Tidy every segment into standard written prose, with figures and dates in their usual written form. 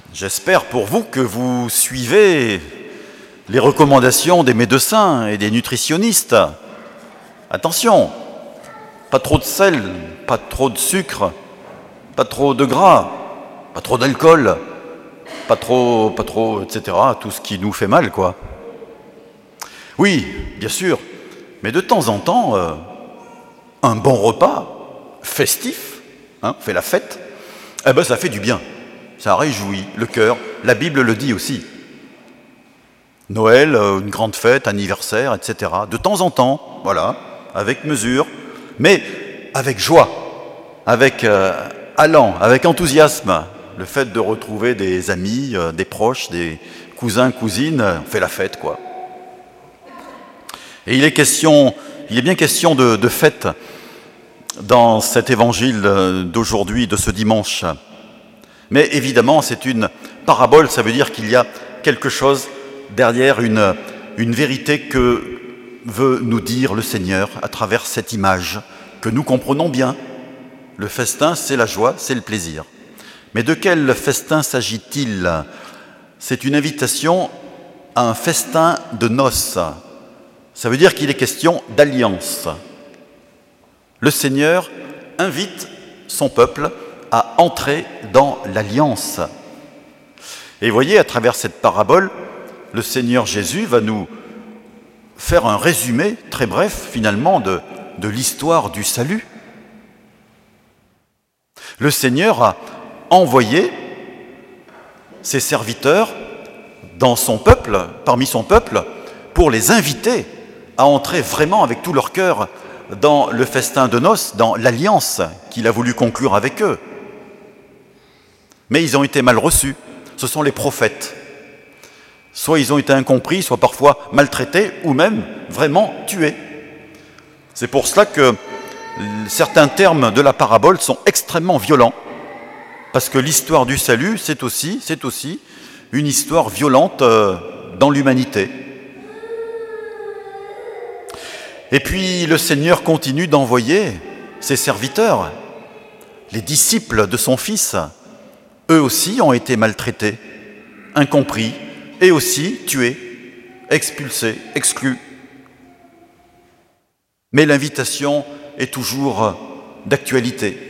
J'espère pour vous que vous suivez les recommandations des médecins et des nutritionnistes. Attention, pas trop de sel, pas trop de sucre, pas trop de gras, pas trop d'alcool, pas trop, etc. Tout ce qui nous fait mal, quoi. Oui, bien sûr, mais de temps en temps, un bon repas festif, fait la fête, ça fait du bien. Ça réjouit le cœur. La Bible le dit aussi. Noël, une grande fête, anniversaire, etc. De temps en temps, voilà, avec mesure, mais avec joie, avec allant, avec enthousiasme. Le fait de retrouver des amis, des proches, des cousins, cousines, on fait la fête, quoi. Et il est bien question de fête dans cet évangile d'aujourd'hui, de ce dimanche. Mais évidemment, c'est une parabole, ça veut dire qu'il y a quelque chose derrière, une vérité que veut nous dire le Seigneur à travers cette image que nous comprenons bien. Le festin, c'est la joie, c'est le plaisir. Mais de quel festin s'agit-il ? C'est une invitation à un festin de noces. Ça veut dire qu'il est question d'alliance. Le Seigneur invite son peuple à entrer dans l'alliance. Et voyez, à travers cette parabole, le Seigneur Jésus va nous faire un résumé très bref, finalement, de l'histoire du salut. Le Seigneur a envoyé ses serviteurs dans son peuple, parmi son peuple, pour les inviter à entrer vraiment avec tout leur cœur dans le festin de noces, dans l'alliance qu'il a voulu conclure avec eux. Mais ils ont été mal reçus. Ce sont les prophètes. Soit ils ont été incompris, soit parfois maltraités, ou même vraiment tués. C'est pour cela que certains termes de la parabole sont extrêmement violents, parce que l'histoire du salut, c'est aussi une histoire violente dans l'humanité. Et puis le Seigneur continue d'envoyer ses serviteurs, les disciples de son Fils. Eux aussi ont été maltraités, incompris, et aussi tués, expulsés, exclus. Mais l'invitation est toujours d'actualité.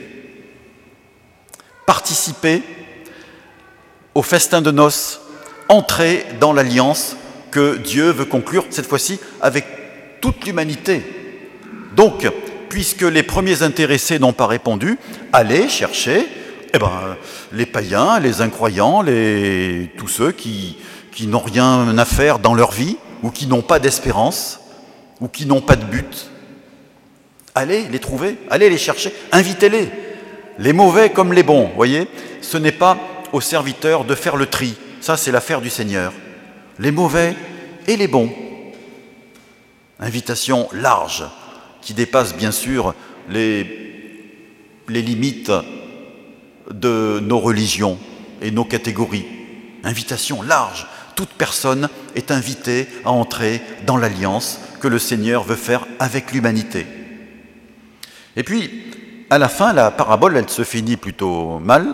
Participer au festin de noces, entrer dans l'alliance que Dieu veut conclure, cette fois-ci, avec toute l'humanité. Donc, puisque les premiers intéressés n'ont pas répondu, allez chercher les païens, les incroyants, tous ceux qui n'ont rien à faire dans leur vie, ou qui n'ont pas d'espérance, ou qui n'ont pas de but. Allez les trouver, allez les chercher, invitez-les. Les mauvais comme les bons, voyez, ce n'est pas aux serviteurs de faire le tri. Ça, c'est l'affaire du Seigneur. Les mauvais et les bons. Invitation large, qui dépasse bien sûr les limites de nos religions et nos catégories. Invitation large. Toute personne est invitée à entrer dans l'alliance que le Seigneur veut faire avec l'humanité. Et puis, à la fin, la parabole, elle se finit plutôt mal.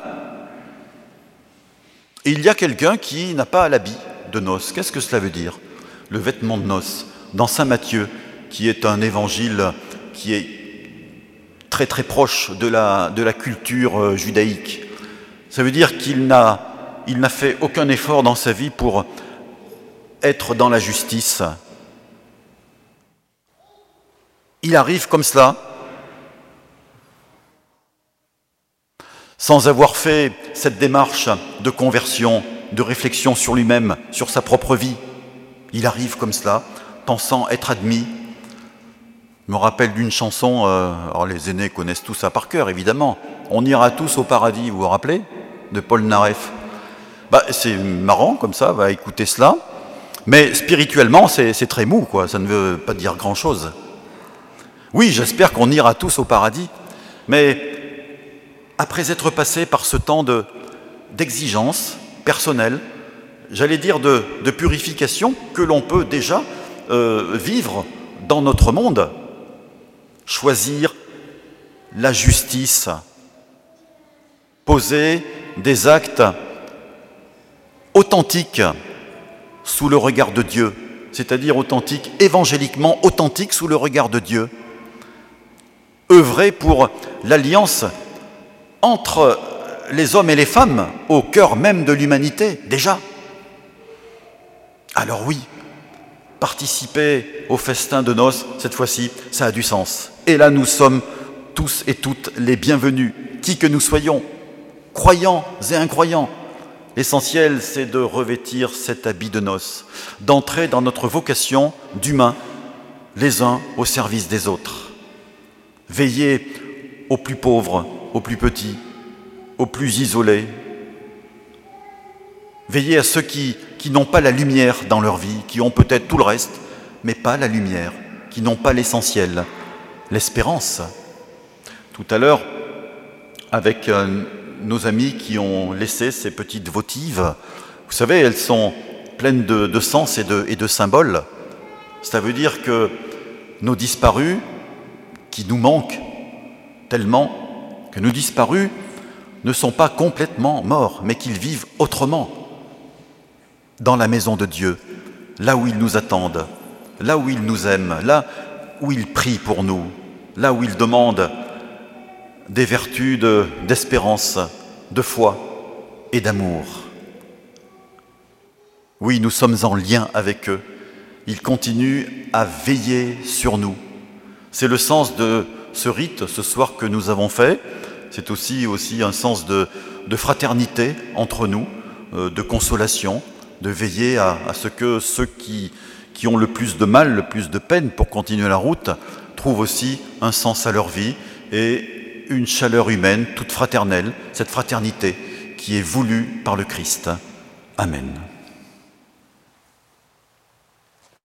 Et il y a quelqu'un qui n'a pas l'habit de noces. Qu'est-ce que cela veut dire ? Le vêtement de noces. Dans Saint Matthieu, qui est un évangile qui est très très proche de la culture judaïque. Ça veut dire qu'il n'a fait aucun effort dans sa vie pour être dans la justice. Il arrive comme cela, sans avoir fait cette démarche de conversion, de réflexion sur lui-même, sur sa propre vie. Il arrive comme cela, pensant être admis. Je me rappelle d'une chanson, alors les aînés connaissent tout ça par cœur, évidemment. On ira tous au paradis, vous vous rappelez, de Paul Naref. C'est marrant comme ça, va écouter cela. Mais spirituellement, c'est très mou, quoi. Ça ne veut pas dire grand-chose. Oui, j'espère qu'on ira tous au paradis. Mais après être passé par ce temps d'exigence personnelle, j'allais dire de purification que l'on peut déjà vivre dans notre monde, choisir la justice, poser des actes authentique sous le regard de Dieu, c'est-à-dire authentique, évangéliquement authentique sous le regard de Dieu. Œuvrer pour l'alliance entre les hommes et les femmes au cœur même de l'humanité, déjà. Alors oui, participer au festin de noces, cette fois-ci, ça a du sens. Et là, nous sommes tous et toutes les bienvenus, qui que nous soyons, croyants et incroyants. L'essentiel, c'est de revêtir cet habit de noces, d'entrer dans notre vocation d'humains, les uns au service des autres. Veiller aux plus pauvres, aux plus petits, aux plus isolés. Veiller à ceux qui n'ont pas la lumière dans leur vie, qui ont peut-être tout le reste, mais pas la lumière, qui n'ont pas l'essentiel, l'espérance. Tout à l'heure, avec nos amis qui ont laissé ces petites votives, vous savez, elles sont pleines de sens et de symboles. Ça veut dire que nos disparus, qui nous manquent tellement, que nos disparus ne sont pas complètement morts, mais qu'ils vivent autrement, dans la maison de Dieu, là où ils nous attendent, là où ils nous aiment, là où ils prient pour nous, là où ils demandent des vertus d'espérance, de foi et d'amour. Oui, nous sommes en lien avec eux. Ils continuent à veiller sur nous. C'est le sens de ce rite ce soir que nous avons fait. C'est aussi un sens de fraternité entre nous, de consolation, de veiller à ce que ceux qui ont le plus de mal, le plus de peine pour continuer la route, trouvent aussi un sens à leur vie et une chaleur humaine toute fraternelle, cette fraternité qui est voulue par le Christ. Amen.